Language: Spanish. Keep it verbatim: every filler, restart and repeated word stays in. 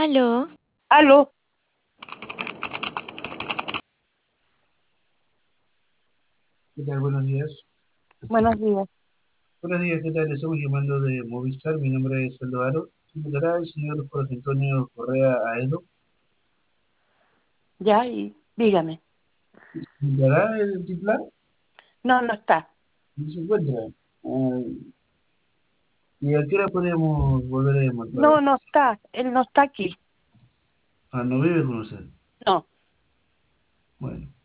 Aló, Aló, ¿Qué tal? Buenos días. buenos días. Buenos días, ¿qué tal? Le estamos llamando de Movistar. Mi nombre es Aldo. ¿Se encontrará el señor Jorge Antonio Correa Aedo? Ya, y dígame. ¿Se encontrará el titular? No, no está. No se encuentra. Ah, ¿y a qué hora podríamos volver a llamar para No, ver? no está. Él no está aquí. Ah, no vive con usted. No. Bueno.